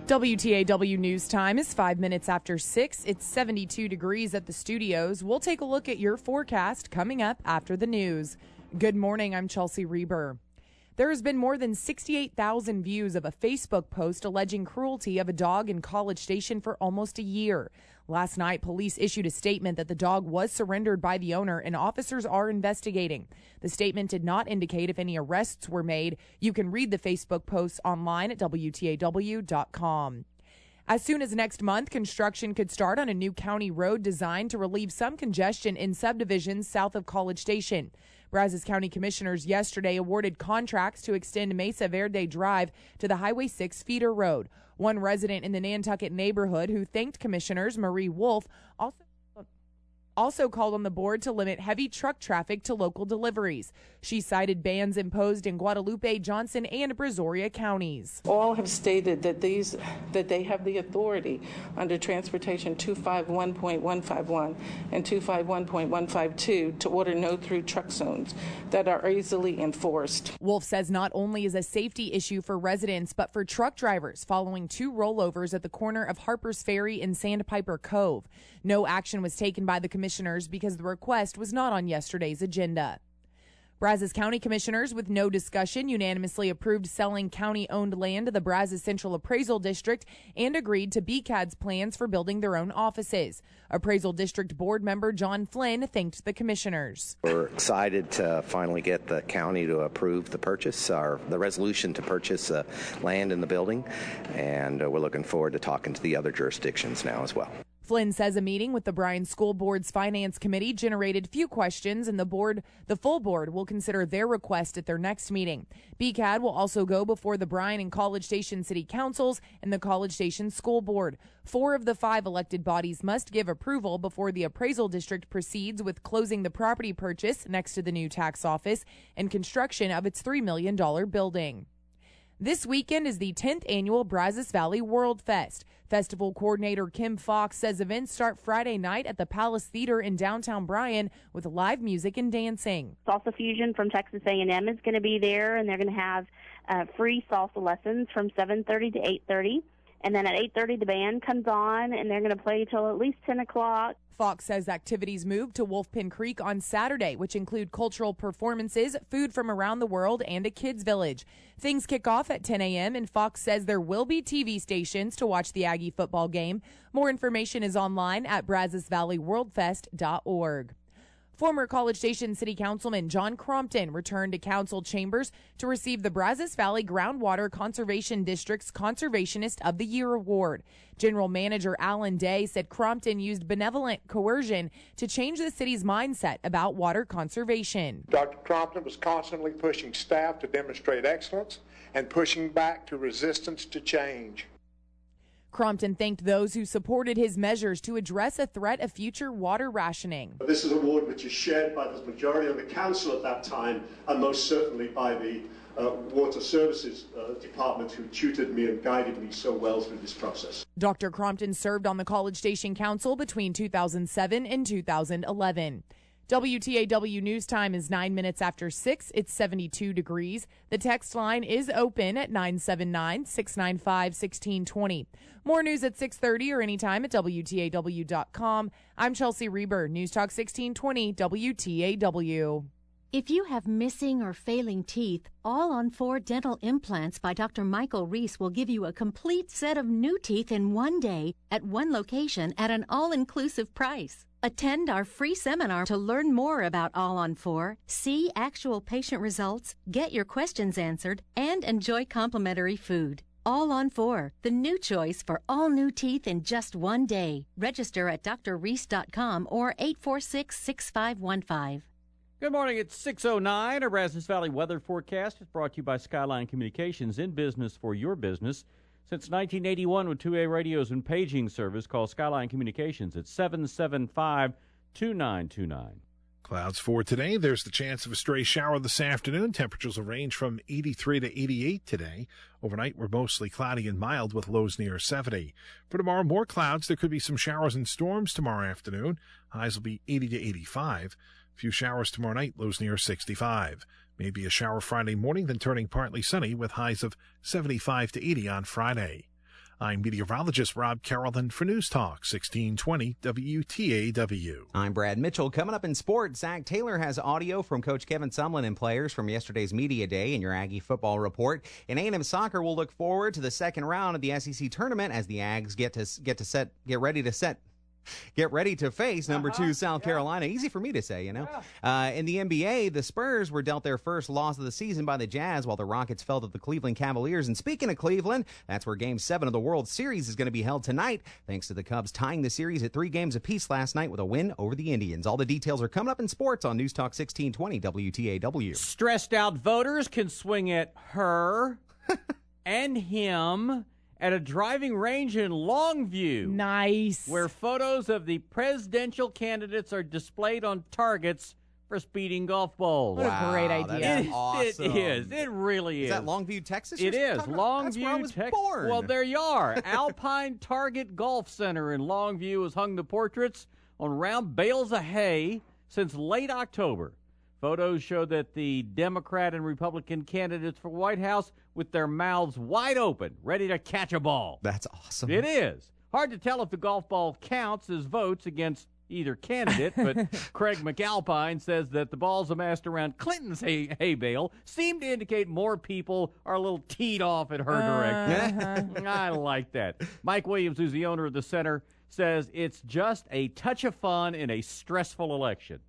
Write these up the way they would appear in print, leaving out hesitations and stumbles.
WTAW News Time is 5 minutes after 6. It's 72 degrees at the studios. We'll take a look at your forecast coming up after the news. Good morning, I'm Chelsea Reber. There has been more than 68,000 views of a Facebook post alleging cruelty of a dog in College Station for almost a year. Last night, police issued a statement that the dog was surrendered by the owner and officers are investigating. The statement did not indicate if any arrests were made. You can read the Facebook posts online at WTAW.com. As soon as next month, construction could start on a new county road designed to relieve some congestion in subdivisions south of College Station. Brazos County Commissioners yesterday awarded contracts to extend Mesa Verde Drive to the Highway 6 feeder road. One resident in the Nantucket neighborhood who thanked Commissioners, Marie Wolf, also called on the board to limit heavy truck traffic to local deliveries. She cited bans imposed in Guadalupe, Johnson, and Brazoria counties. All have stated that they have the authority under Transportation 251.151 and 251.152 to order no-through truck zones that are easily enforced. Wolf says not only is a safety issue for residents, but for truck drivers following two rollovers at the corner of Harper's Ferry and Sandpiper Cove. No action was taken by the commissioners because the request was not on yesterday's agenda. Brazos County Commissioners, with no discussion, unanimously approved selling county-owned land to the Brazos Central Appraisal District and agreed to BCAD's plans for building their own offices. Appraisal District Board member John Flynn thanked the commissioners. We're excited to finally get the county to approve the purchase, or the resolution to purchase land in the building, and we're looking forward to talking to the other jurisdictions now as well. Flynn says a meeting with the Bryan School Board's Finance Committee generated few questions, and the full board will consider their request at their next meeting. BCAD will also go before the Bryan and College Station City Councils and the College Station School Board. 4 of the 5 elected bodies must give approval before the appraisal district proceeds with closing the property purchase next to the new tax office and construction of its $3 million building. This weekend is the 10th annual Brazos Valley World Fest. Festival coordinator Kim Fox says events start Friday night at the Palace Theater in downtown Bryan with live music and dancing. Salsa Fusion from Texas A&M is going to be there, and they're going to have free salsa lessons from 7:30 to 8:30. And then at 8:30, the band comes on, and they're going to play till at least 10 o'clock. Fox says activities move to Wolfpin Creek on Saturday, which include cultural performances, food from around the world, and a kids' village. Things kick off at 10 a.m., and Fox says there will be TV stations to watch the Aggie football game. More information is online at BrazosValleyWorldFest.org. Former College Station City Councilman John Crompton returned to council chambers to receive the Brazos Valley Groundwater Conservation District's Conservationist of the Year Award. General Manager Alan Day said Crompton used benevolent coercion to change the city's mindset about water conservation. Dr. Crompton was constantly pushing staff to demonstrate excellence and pushing back to resistance to change. Crompton thanked those who supported his measures to address a threat of future water rationing. This is a award which is shared by the majority of the council at that time, and most certainly by the Water Services Department, who tutored me and guided me so well through this process. Dr. Crompton served on the College Station Council between 2007 and 2011. WTAW News Time is 9 minutes after 6. It's 72 degrees. The text line is open at 979-695-1620. More news at 6:30 or anytime at WTAW.com. I'm Chelsea Reber, News Talk 1620 WTAW. If you have missing or failing teeth, All on 4 Dental Implants by Dr. Michael Reese will give you a complete set of new teeth in one day at one location at an all-inclusive price. Attend our free seminar to learn more about All on 4, see actual patient results, get your questions answered, and enjoy complimentary food. All on 4, the new choice for all new teeth in just one day. Register at drreese.com or 846-6515. Good morning. It's 6:09. Our Brazos Valley weather forecast is brought to you by Skyline Communications, in business for your business. Since 1981 with 2A radios and paging service, call Skyline Communications at 775-2929. Clouds for today. There's the chance of a stray shower this afternoon. Temperatures will range from 83 to 88 today. Overnight, we're mostly cloudy and mild with lows near 70. For tomorrow, more clouds. There could be some showers and storms tomorrow afternoon. Highs will be 80 to 85. A few showers tomorrow night, lows near 65. Maybe a shower Friday morning, then turning partly sunny with highs of 75 to 80 on Friday. I'm meteorologist Rob Carrollton for News Talk 1620 WTAW. I'm Brad Mitchell. Coming up in sports, Zach Taylor has audio from Coach Kevin Sumlin and players from yesterday's media day in your Aggie football report. In A&M soccer, we'll look forward to the second round of the SEC tournament as the Ags get ready to face number 2 South Carolina. Easy for me to say, you know. In the NBA, the Spurs were dealt their first loss of the season by the Jazz, while the Rockets fell to the Cleveland Cavaliers. And speaking of Cleveland, that's where Game 7 of the World Series is going to be held tonight, thanks to the Cubs tying the series at 3 games apiece last night with a win over the Indians. All the details are coming up in sports on News Talk 1620 WTAW. Stressed out voters can swing at her and him at a driving range in Longview. Nice. Where photos of the presidential candidates are displayed on targets for speeding golf balls. What a great idea. That's awesome. It is. It really is. Is that Longview, Texas? It is. Longview, That's where I was Texas. born. Well, there you are. Alpine Target Golf Center in Longview has hung the portraits on round bales of hay since late October. Photos show that the Democrat and Republican candidates for White House with their mouths wide open, ready to catch a ball. That's awesome. It is. Hard to tell if the golf ball counts as votes against either candidate, but Craig McAlpine says that the balls amassed around Clinton's hay bale seem to indicate more people are a little teed off at her direction. I like that. Mike Williams, who's the owner of the center, says it's just a touch of fun in a stressful election.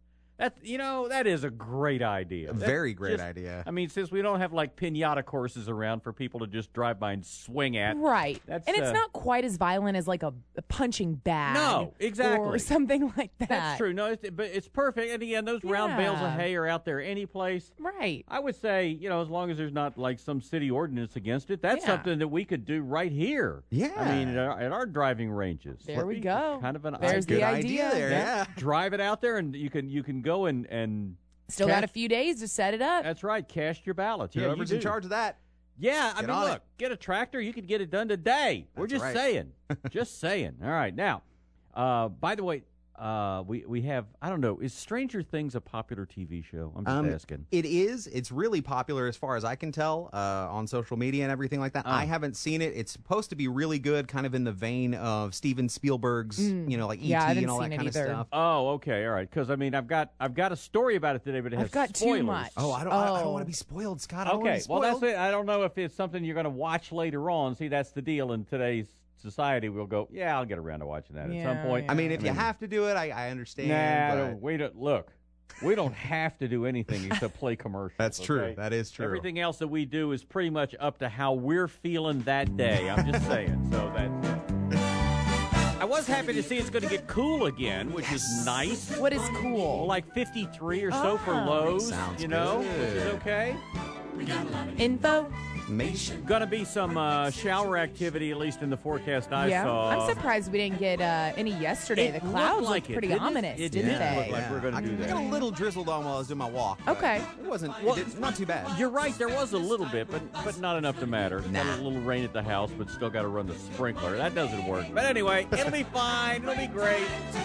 That is a great idea. Very great idea. I mean, since we don't have like pinata courses around for people to just drive by and swing at. Right. And it's not quite as violent as like a punching bag. No, exactly. Or something like that. That's true. No, but it's perfect. And again, those round bales of hay are out there any place. Right. I would say, as long as there's not like some city ordinance against it, that's something that we could do right here. Yeah. I mean, at our driving ranges. There we go. Kind of an There's good the idea there. Yeah. Drive it out there, and you can go and still got a few days to set it up. That's right. Cast your ballots. Yeah, whoever's in charge of that. Yeah, I mean, look, get a tractor. You could get it done today. We're just saying. Just saying. All right. Now, by the way, we have, I don't know, is Stranger Things a popular TV show? I'm just asking. It is. It's really popular as far as I can tell on social media and everything like that. I haven't seen it. It's supposed to be really good, kind of in the vein of Steven Spielberg's, like E.T. and all that kind of stuff. Oh, okay. All right. Because, I mean, I've got a story about it today, but it has got spoilers. too much. Oh, I don't want to be spoiled, Scott. I don't want to be spoiled. Well, that's it. I don't know if it's something you're going to watch later on. See, that's the deal in today's society. We'll go, I'll get around to watching that at some point. I mean, if you have to do it, I understand. Nah, we don't have to do anything except play commercials. That's true. That is true. Everything else that we do is pretty much up to how we're feeling that day. I'm just saying. So that's I was happy to see it's going to get cool again, which is nice. What is cool? Like 53 or so for lows. Sounds good. Which is okay. Info? Going to be some shower activity, at least in the forecast I saw. I'm surprised we didn't get any yesterday. The clouds looked pretty ominous, It didn't they? look like we're going to do that. I got a little drizzled on while I was doing my walk. Okay. It wasn't. It's not too bad. You're right. There was a little bit, but not enough to matter. Got a little rain at the house, but still got to run the sprinkler. That doesn't work. But anyway, it'll be fine. It'll be great.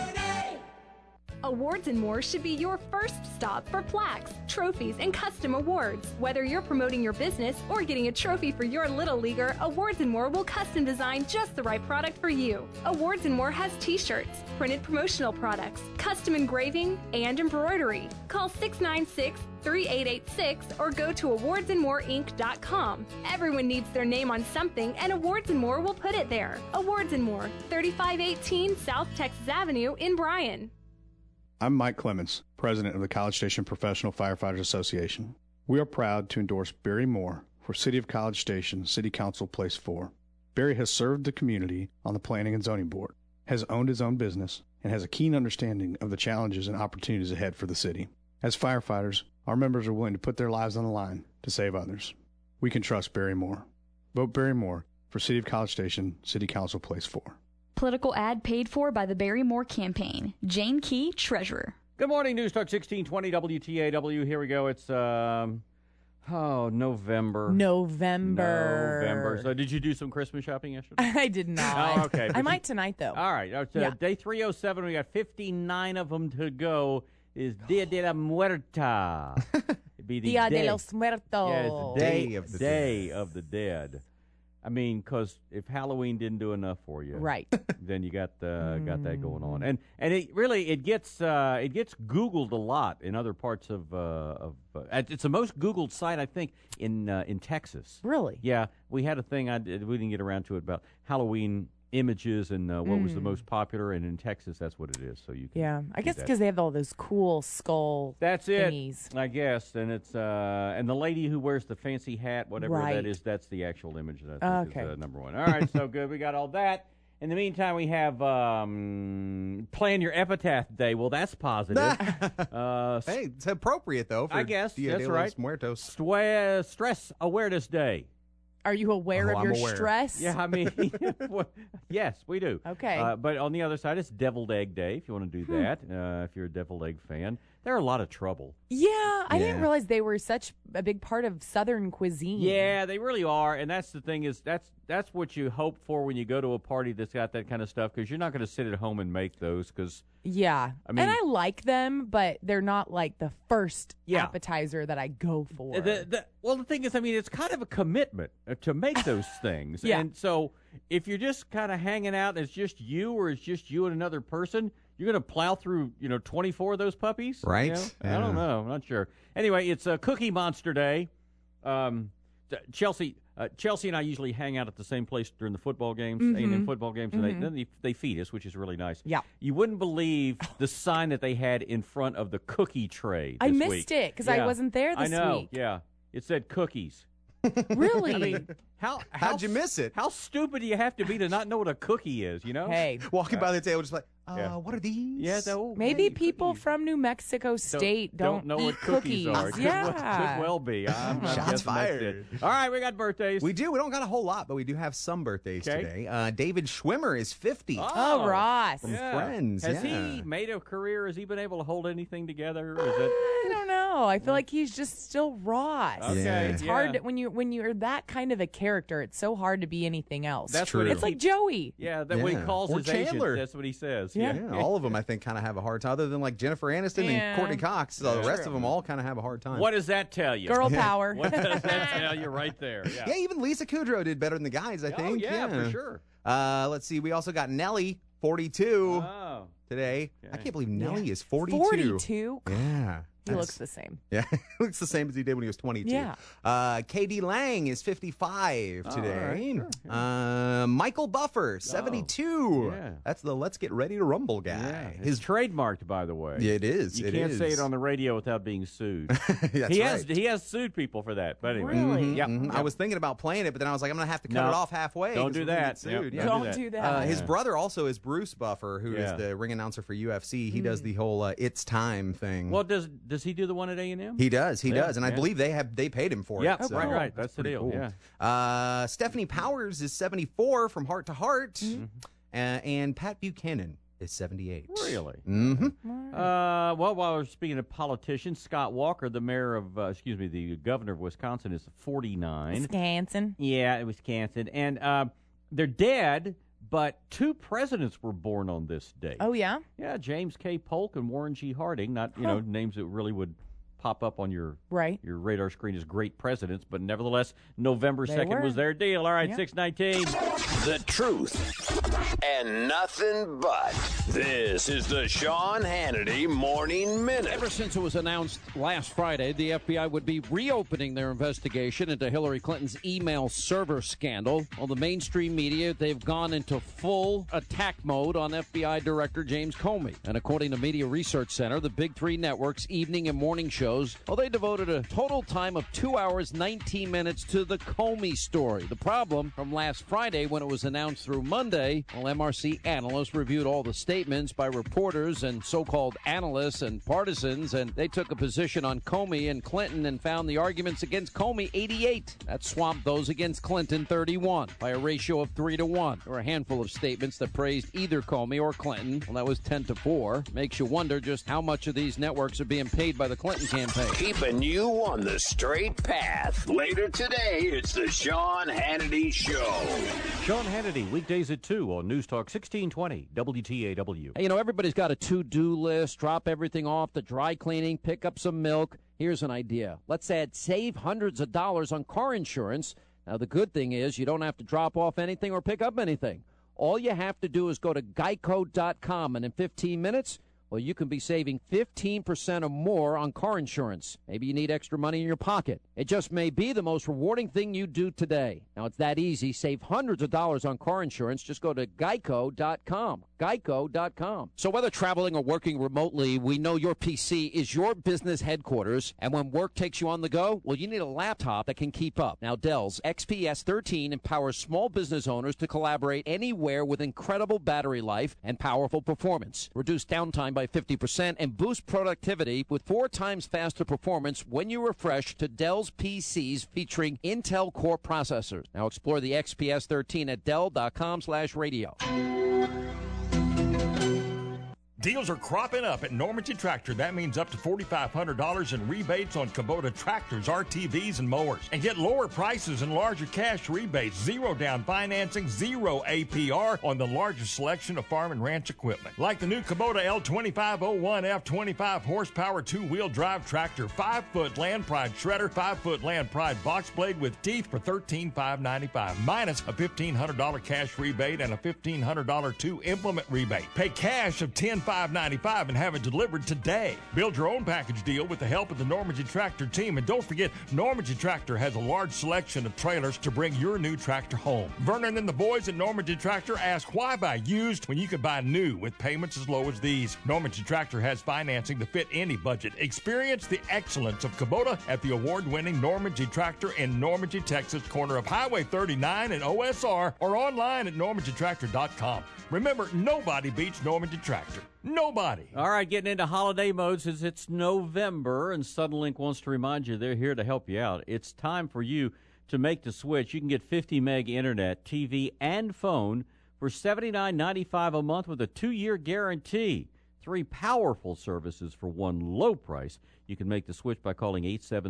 Awards and More should be your first stop for plaques, trophies, and custom awards. Whether you're promoting your business or getting a trophy for your little leaguer, Awards and More will custom design just the right product for you. Awards and More has t-shirts, printed promotional products, custom engraving, and embroidery. Call 696-3886 or go to awardsandmoreinc.com. Everyone needs their name on something, and Awards and More will put it there. Awards and More, 3518 South Texas Avenue in Bryan. I'm Mike Clemens, president of the College Station Professional Firefighters Association. We are proud to endorse Barry Moore for City of College Station City Council Place 4. Barry has served the community on the Planning and Zoning Board, has owned his own business, and has a keen understanding of the challenges and opportunities ahead for the city. As firefighters, our members are willing to put their lives on the line to save others. We can trust Barry Moore. Vote Barry Moore for City of College Station City Council Place 4. Political ad paid for by the Barry Moore campaign. Jane Key, Treasurer. Good morning, News Talk 1620 WTAW. Here we go. It's November. November. So did you do some Christmas shopping yesterday? I did not. Oh, okay. I might tonight, though. All right. Day 307. We got 59 of them to go. Is Dia de la Muerta. It'd be the Dia day. de los Muertos. Yeah, it's the Day of the Dead. I mean, because if Halloween didn't do enough for you, right, then you got that going on, and it gets Googled a lot in other parts of it's the most Googled site I think in Texas. Really? Yeah, we had a thing we didn't get around to it about Halloween images and what was the most popular, and in Texas that's what it is. So you can I guess because they have all those cool skull thingies. I guess, and it's and the lady who wears the fancy hat, whatever that is, that's the actual image that I think is number one. All right, so good, we got all that. In the meantime, we have Plan Your Epitaph Day. Well, that's positive. Hey, it's appropriate though. For I guess Dia that's de right. los Muertos. Stress Awareness Day. Are you aware of your stress? Yeah, I mean, yes, we do. Okay. But on the other side, it's Deviled Egg Day, if you want to do that, if you're a deviled egg fan. They're a lot of trouble. Yeah, I didn't realize they were such a big part of Southern cuisine. Yeah, they really are, and that's the thing is that's what you hope for when you go to a party that's got that kind of stuff, because you're not going to sit at home and make those, because... Yeah, I mean, and I like them, but they're not like the first appetizer that I go for. Well, the thing is, I mean, it's kind of a commitment to make those things. Yeah. And so if you're just kind of hanging out and it's just you or it's just you and another person, you're going to plow through, 24 of those puppies? Right. I don't know. I'm not sure. Anyway, it's Cookie Monster Day. Chelsea and I usually hang out at the same place during the football games, A&M football games, and then they feed us, which is really nice. Yeah. You wouldn't believe the sign that they had in front of the cookie tray I this missed week. it because I wasn't there this week. I know, yeah. It said cookies. Really? I mean, how'd you miss it? How stupid do you have to be to not know what a cookie is, Hey. Walking by the table just like, what are these? Yeah, maybe people from New Mexico State don't know eat what cookies are. Yeah. Could well be. I'm Shots guessing fired. All right, we got birthdays. We do. We don't got a whole lot, but we do have some birthdays today. David Schwimmer is 50. Oh, Ross. From Friends. Has he made a career? Has he been able to hold anything together? Or is I don't know. I feel like he's just still Ross. Okay. It's hard when you're that kind of a character. It's so hard to be anything else. That's true. It's like Joey. Yeah, when he calls Or his Chandler. agent, that's what he says. Yeah, all of them I think kind of have a hard time, other than like Jennifer Aniston and Courtney Cox. So the rest of them all kind of have a hard time. What does that tell you? Girl power. What does that tell you right there? Yeah, even Lisa Kudrow did better than the guys, I think. Oh, yeah, for sure. Let's see. We also got Nelly, 42 today. I can't believe Nelly is 42. 42? Yeah. He looks the same. Yeah, he looks the same as he did when he was 22. Yeah. KD Lang is 55 today. Right, Michael Buffer, 72. Yeah. That's the Let's Get Ready to Rumble guy. Yeah. His trademarked, by the way. Yeah, it is. You can't say it on the radio without being sued. That's right. He has sued people for that. But anyway. Really? Yeah. I was thinking about playing it, but then I was like, I'm going to have to cut it off halfway. Don't do that. Sued. Yep, Don't do that. His brother also is Bruce Buffer, who is the ring announcer for UFC. He does the whole It's Time thing. Well, does he do the one at A&M? He does, does, and I believe they paid him for it. Yeah, so right. That's the deal. cool. Yeah. Stephanie Powers is 74 from Heart to Heart, and Pat Buchanan is 78. Really? Mm-hmm. Well, while we're speaking of politicians, Scott Walker, the the governor of Wisconsin, is 49. Wisconsin. Yeah, it was Wisconsin, and they're dead. But two presidents were born on this day. Oh, yeah? Yeah, James K. Polk and Warren G. Harding. Not, names that really would pop up on your radar screen as great presidents, but nevertheless, November 2nd was their deal. All right, 619. The truth and nothing but. This is the Sean Hannity Morning Minute. Ever since it was announced last Friday, the FBI would be reopening their investigation into Hillary Clinton's email server scandal. On the mainstream media, they've gone into full attack mode on FBI Director James Comey. And according to Media Research Center, the big three networks' evening and morning shows, they devoted a total time of 2 hours, 19 minutes to the Comey story. The problem from last Friday, when it was announced through Monday, MRC analysts reviewed all the statements by reporters and so-called analysts and partisans, and they took a position on Comey and Clinton and found the arguments against Comey 88. That swamped those against Clinton 31 by a ratio of 3-1. There were a handful of statements that praised either Comey or Clinton. Well, that was 10-4. Makes you wonder just how much of these networks are being paid by the Clinton campaign. Keeping you on the straight path. Later today, it's the Sean Hannity Show. Sean Hannity, weekdays at 2 on News Talk 1620 WTAW. Hey, everybody's got a to-do list. Drop everything off, the dry cleaning, pick up some milk. Here's an idea. Let's save hundreds of dollars on car insurance. Now, the good thing is you don't have to drop off anything or pick up anything. All you have to do is go to geico.com, and in 15 minutes, well, you can be saving 15% or more on car insurance. Maybe you need extra money in your pocket. It just may be the most rewarding thing you do today. Now, it's that easy. Save hundreds of dollars on car insurance. Just go to geico.com. Geico.com. So whether traveling or working remotely, we know your PC is your business headquarters. And when work takes you on the go, well, you need a laptop that can keep up. Now, Dell's XPS 13 empowers small business owners to collaborate anywhere with incredible battery life and powerful performance. Reduce downtime by 50% and boost productivity with 4 times faster performance when you refresh to Dell's PCs featuring Intel Core processors. Now explore the XPS 13 at Dell.com/radio. Deals are cropping up at Normandy Tractor. That means up to $4,500 in rebates on Kubota tractors, RTVs, and mowers. And get lower prices and larger cash rebates, 0 down financing, 0 APR on the largest selection of farm and ranch equipment. Like the new Kubota L2501 F25 horsepower 2-wheel drive tractor, 5-foot Land Pride shredder, 5-foot Land Pride box blade with teeth for $13,595, minus a $1,500 cash rebate and a $1,500 2-implement rebate. Pay cash of $10,595 and have it delivered today. Build your own package deal with the help of the Normandy Tractor team. And don't forget, Normandy Tractor has a large selection of trailers to bring your new tractor home. Vernon and the boys at Normandy Tractor ask, why buy used when you can buy new with payments as low as these? Normandy Tractor has financing to fit any budget. Experience the excellence of Kubota at the award-winning Normandy Tractor in Normandy, Texas, corner of Highway 39 and OSR, or online at normandytractor.com. Remember, nobody beats Normandy Tractor. Nobody. All right, getting into holiday mode since it's November, and Suddenlink wants to remind you they're here to help you out. It's time for you to make the switch. You can get 50 meg internet, TV, and phone for $79.95 a month with a 2-year guarantee. 3 powerful services for one low price. You can make the switch by calling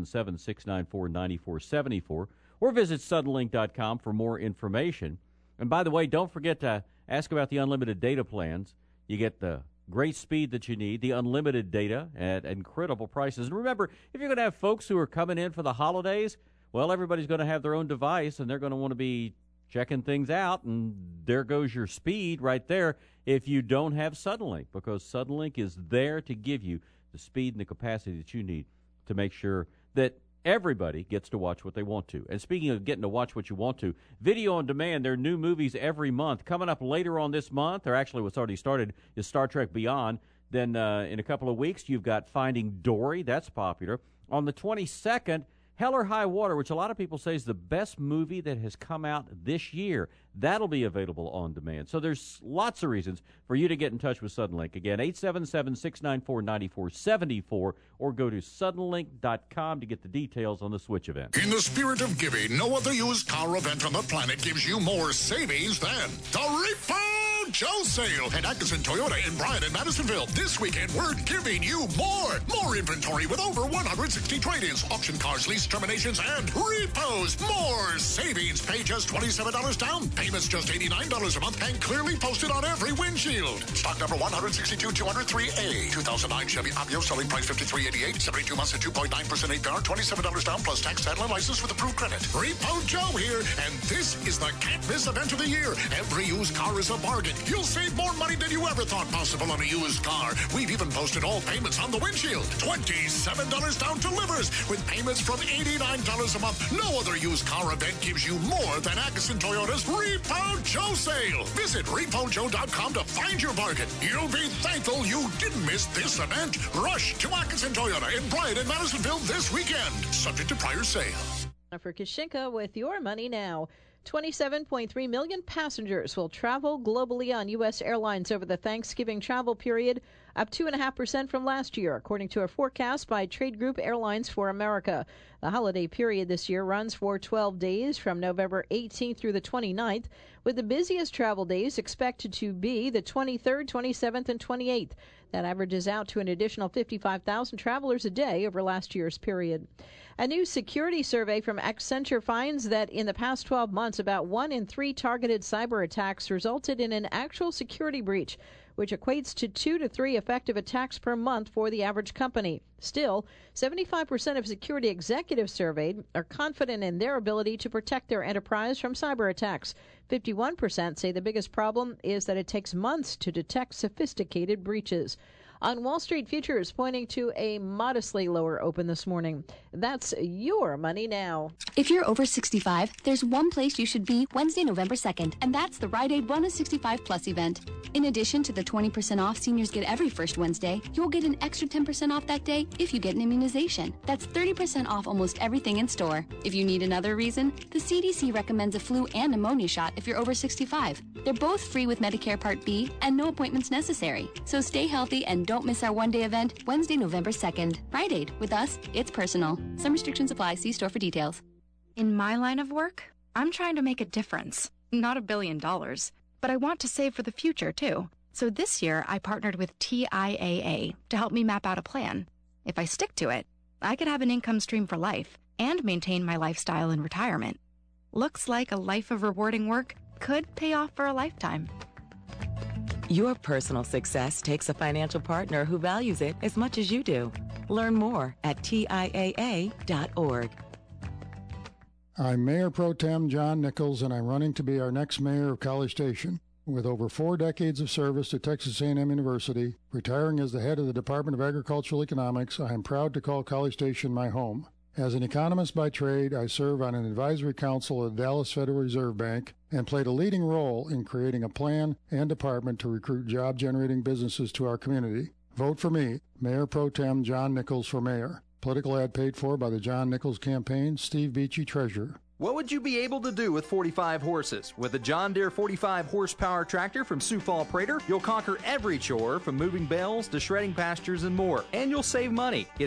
877-694-9474 or visit suddenlink.com for more information. And by the way, don't forget to ask about the unlimited data plans. You get the great speed that you need, the unlimited data at incredible prices. And remember, if you're going to have folks who are coming in for the holidays, well, everybody's going to have their own device, and they're going to want to be checking things out, and there goes your speed right there if you don't have Suddenlink, because Suddenlink is there to give you the speed and the capacity that you need to make sure that everybody gets to watch what they want to. And speaking of getting to watch what you want to, Video on Demand, there are new movies every month. Coming up later on this month, or actually what's already started, is Star Trek Beyond. Then in a couple of weeks, you've got Finding Dory. That's popular. On the 22nd, Hell or High Water, which a lot of people say is the best movie that has come out this year. That'll be available on demand. So there's lots of reasons for you to get in touch with Suddenlink. Again, 877-694-9474, or go to suddenlink.com to get the details on the Switch event. In the spirit of giving, no other used car event on the planet gives you more savings than the Repo Joe sale at Atkinson Toyota in Bryan and Madisonville. This weekend, we're giving you more inventory with over 160 trade-ins, auction cars, lease terminations, and repos. More savings. Pay just $27 down. Payments just $89 a month and clearly posted on every windshield. Stock number 162-203A. 2009 Chevy Aveo, selling price $53.88. 72 months at 2.9% APR. $27 down plus tax, title, and license with approved credit. Repo Joe here, and this is the can't-miss event of the year. Every used car is a bargain. You'll save more money than you ever thought possible on a used car. We've even posted all payments on the windshield. $27 down delivers with payments from $89 a month. No other used car event gives you more than Atkinson Toyota's Repo Joe sale. Visit repojoe.com to find your bargain. You'll be thankful you didn't miss this event. Rush to Atkinson Toyota in Bryan and Madisonville this weekend. Subject to prior sale. For Kashinka with your money now. 27.3 million passengers will travel globally on U.S. airlines over the Thanksgiving travel period, up 2.5% from last year, according to a forecast by trade group Airlines for America. The holiday period this year runs for 12 days from November 18th through the 29th, with the busiest travel days expected to be the 23rd, 27th, and 28th. That averages out to an additional 55,000 travelers a day over last year's period. A new security survey from Accenture finds that in the past 12 months, about 1 in 3 targeted cyber attacks resulted in an actual security breach, which equates to 2 to 3 effective attacks per month for the average company. Still, 75% of security executives surveyed are confident in their ability to protect their enterprise from cyber attacks. 51% say the biggest problem is that it takes months to detect sophisticated breaches. On Wall Street, futures pointing to a modestly lower open this morning. That's your money now. If you're over 65, there's one place you should be Wednesday, November 2nd, and that's the Rite Aid Run a 65 Plus event. In addition to the 20% off seniors get every first Wednesday, you'll get an extra 10% off that day if you get an immunization. That's 30% off almost everything in store. If you need another reason, the CDC recommends a flu and pneumonia shot if you're over 65. They're both free with Medicare Part B and no appointments necessary. So stay healthy and don't miss our one-day event, Wednesday, November 2nd. Rite Aid. With us, it's personal. Some restrictions apply. See store for details. In my line of work, I'm trying to make a difference. Not $1 billion, but I want to save for the future, too. So this year, I partnered with TIAA to help me map out a plan. If I stick to it, I could have an income stream for life and maintain my lifestyle in retirement. Looks like a life of rewarding work could pay off for a lifetime. Your personal success takes a financial partner who values it as much as you do. Learn more at TIAA.org. I'm Mayor Pro Tem John Nichols, and I'm running to be our next mayor of College Station. With over 4 decades of service to Texas A&M University, retiring as the head of the Department of Agricultural Economics, I am proud to call College Station my home. As an economist by trade, I serve on an advisory council at the Dallas Federal Reserve Bank and played a leading role in creating a plan and department to recruit job-generating businesses to our community. Vote for me, Mayor Pro Tem John Nichols for mayor. Political ad paid for by the John Nichols Campaign, Steve Beachy, Treasurer. What would you be able to do with 45 horses? With a John Deere 45 horsepower tractor from Sioux Falls Prater, you'll conquer every chore from moving bales to shredding pastures and more. And you'll save money. Get a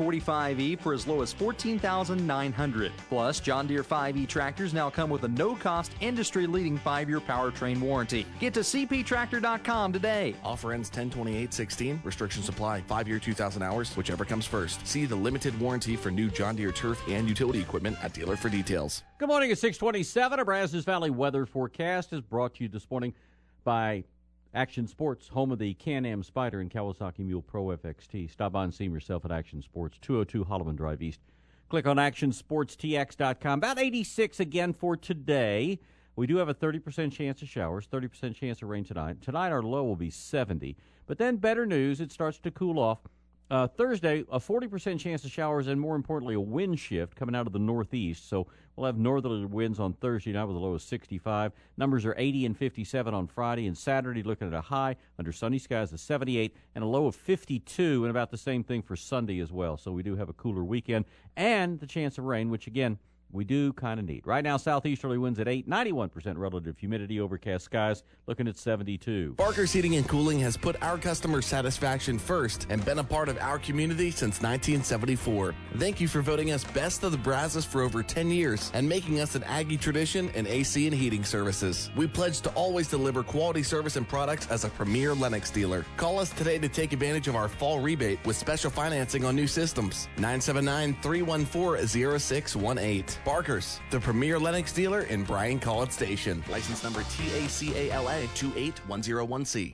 5045E for as low as $14,900. Plus, John Deere 5E tractors now come with a no-cost, industry-leading 5-year powertrain warranty. Get to cptractor.com today. Offer ends 10/28/16. Restrictions apply. 5-year, 2,000 hours, whichever comes first. See the limited warranty for new John Deere turf and utility equipment at dealer for details. Good morning at 627. Our Brazos Valley weather forecast is brought to you this morning by Action Sports, home of the Can-Am Spyder and Kawasaki Mule Pro FXT. Stop by and see yourself at Action Sports, 202 Holloman Drive East. Click on actionsportstx.com. About 86 again for today. We do have a 30% chance of showers, 30% chance of rain tonight. Tonight our low will be 70. But then better news, it starts to cool off. Thursday, a 40% chance of showers and, more importantly, a wind shift coming out of the northeast. So we'll have northerly winds on Thursday night with a low of 65. Numbers are 80 and 57 on Friday. And Saturday, looking at a high under sunny skies of 78 and a low of 52, and about the same thing for Sunday as well. So we do have a cooler weekend and the chance of rain, which, again, we do kind of need. Right now, southeasterly winds at 8, 91% relative humidity, overcast skies, looking at 72. Barker's Heating and Cooling has put our customer satisfaction first and been a part of our community since 1974. Thank you for voting us Best of the Brazos for over 10 years and making us an Aggie tradition in AC and heating services. We pledge to always deliver quality service and products as a premier Lennox dealer. Call us today to take advantage of our fall rebate with special financing on new systems. 979-314-0618. Barker's, the premier Lennox dealer in Bryan College Station. License number TACALA 28101C.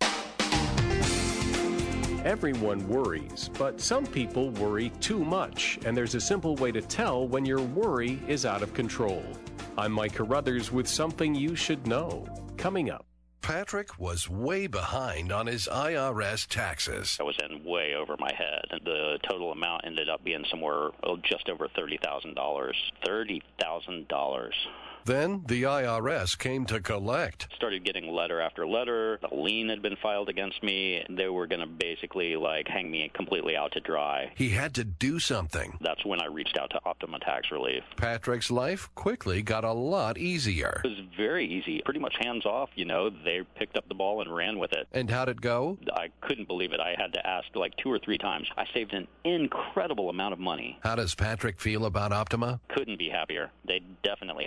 Everyone worries, but some people worry too much, and there's a simple way to tell when your worry is out of control. I'm Mike Carruthers with something you should know. Coming up. Patrick was way behind on his IRS taxes. I was in way over my head. The total amount ended up being somewhere just over $30,000. $30,000. Then the IRS came to collect. Started getting letter after letter. A lien had been filed against me. They were going to basically hang me completely out to dry. He had to do something. That's when I reached out to Optima Tax Relief. Patrick's life quickly got a lot easier. It was very easy. Pretty much hands off, They picked up the ball and ran with it. And how'd it go? I couldn't believe it. I had to ask 2 or 3 times. I saved an incredible amount of money. How does Patrick feel about Optima? Couldn't be happier. They definitely helped me.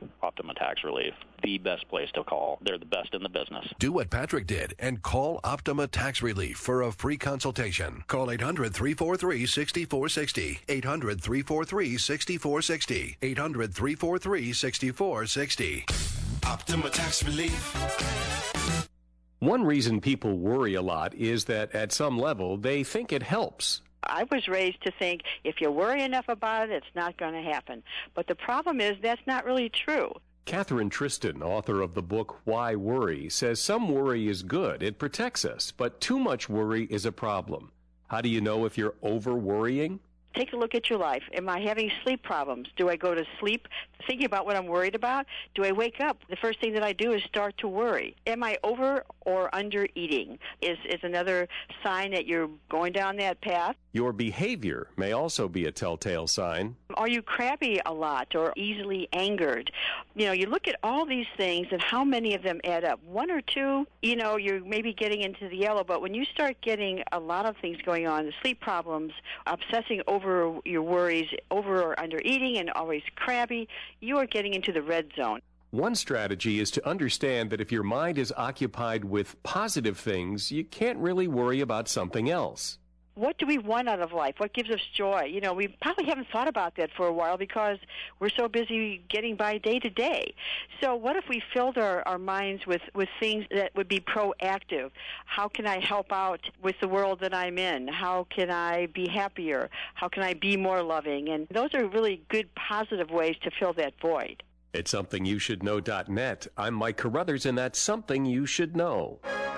Optima Tax Relief. The best place to call. They're the best in the business. Do what Patrick did and call Optima Tax Relief for a free consultation. Call 800-343-6460. 800-343-6460. 800-343-6460. Optima Tax Relief. One reason people worry a lot is that at some level they think it helps. I was raised to think if you worry enough about it, it's not going to happen. But the problem is that's not really true. Catherine Tristan, author of the book Why Worry, says some worry is good. It protects us, but too much worry is a problem. How do you know if you're over-worrying? Take a look at your life. Am I having sleep problems? Do I go to sleep thinking about what I'm worried about? Do I wake up? The first thing that I do is start to worry. Am I over or under eating? Is another sign that you're going down that path. Your behavior may also be a telltale sign. Are you crabby a lot or easily angered? You know, you look at all these things and how many of them add up. One or two, you know, you're maybe getting into the yellow, but when you start getting a lot of things going on, the sleep problems, obsessing over your worries, over or under eating, and always crabby, you are getting into the red zone. One strategy is to understand that if your mind is occupied with positive things, you can't really worry about something else. What do we want out of life? What gives us joy? You know, we probably haven't thought about that for a while because we're so busy getting by day to day. So what if we filled our minds with things that would be proactive? How can I help out with the world that I'm in? How can I be happier? How can I be more loving? And those are really good, positive ways to fill that void. At SomethingYouShouldKnow.net, I'm Mike Carruthers, and that's Something You Should Know.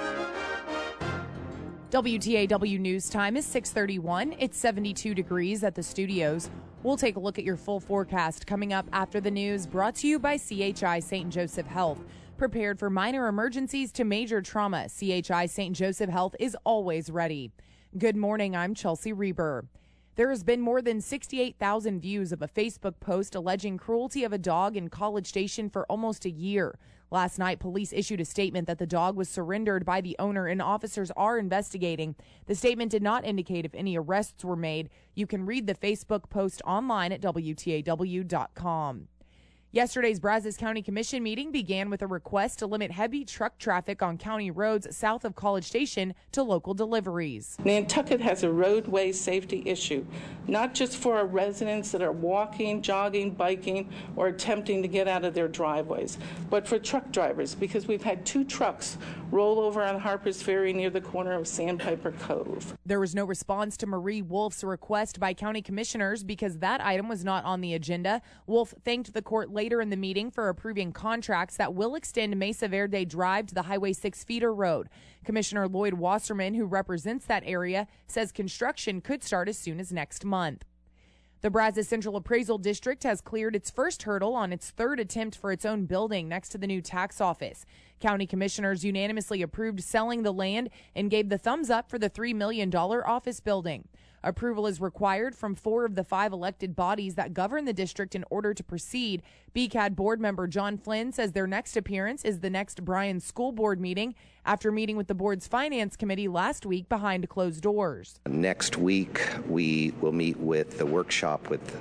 WTAW News Time is 6:31. It's 72 degrees at the studios. We'll take a look at your full forecast coming up after the news, brought to you by CHI St. Joseph Health. Prepared for minor emergencies to major trauma, CHI St. Joseph Health is always ready. Good morning, I'm Chelsea Reber. There has been more than 68,000 views of a Facebook post alleging cruelty of a dog in College Station for almost a year. Last night, police issued a statement that the dog was surrendered by the owner and officers are investigating. The statement did not indicate if any arrests were made. You can read the Facebook post online at WTAW.com. Yesterday's Brazos County Commission meeting began with a request to limit heavy truck traffic on county roads south of College Station to local deliveries. Nantucket has a roadway safety issue, not just for our residents that are walking, jogging, biking, or attempting to get out of their driveways, but for truck drivers, because we've had 2 trucks roll over on Harper's Ferry near the corner of Sandpiper Cove. There was no response to Marie Wolf's request by county commissioners because that item was not on the agenda. Wolf thanked the court later in the meeting for approving contracts that will extend Mesa Verde Drive to the Highway 6 feeder road. Commissioner Lloyd Wasserman, who represents that area, says construction could start as soon as next month. The Brazos Central Appraisal District has cleared its first hurdle on its third attempt for its own building next to the new tax office. County commissioners unanimously approved selling the land and gave the thumbs up for the $3 million office building. Approval is required from 4 of the 5 elected bodies that govern the district in order to proceed. BCAD board member John Flynn says their next appearance is the next Bryan School Board meeting after meeting with the board's finance committee last week behind closed doors. Next week, we will meet with the workshop with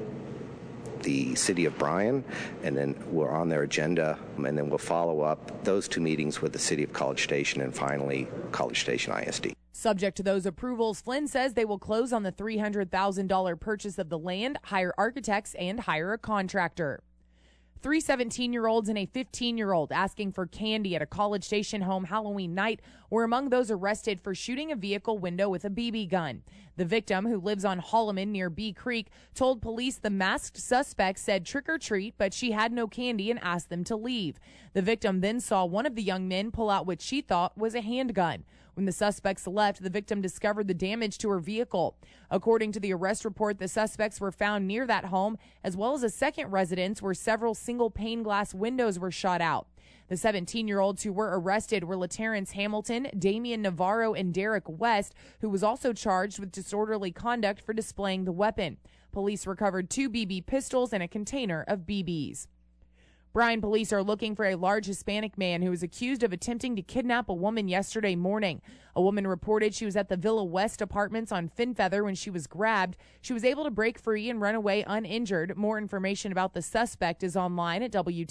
the city of Bryan, and then we're on their agenda, and then we'll follow up those 2 meetings with the city of College Station and finally College Station ISD. Subject to those approvals, Flynn says they will close on the $300,000 purchase of the land, hire architects, and hire a contractor. 3 17-year-olds and a 15-year-old asking for candy at a College Station home Halloween night were among those arrested for shooting a vehicle window with a BB gun. The victim, who lives on Holloman near Bee Creek, told police the masked suspect said trick or treat, but she had no candy and asked them to leave. The victim then saw one of the young men pull out what she thought was a handgun. When the suspects left, the victim discovered the damage to her vehicle. According to the arrest report, the suspects were found near that home, as well as a second residence where several single pane glass windows were shot out. The 17-year-olds who were arrested were LaTerrence Hamilton, Damian Navarro, and Derek West, who was also charged with disorderly conduct for displaying the weapon. Police recovered 2 BB pistols and a container of BBs. Bryan police are looking for a large Hispanic man who was accused of attempting to kidnap a woman yesterday morning. A woman reported she was at the Villa West apartments on Finfeather when she was grabbed. She was able to break free and run away uninjured. More information about the suspect is online at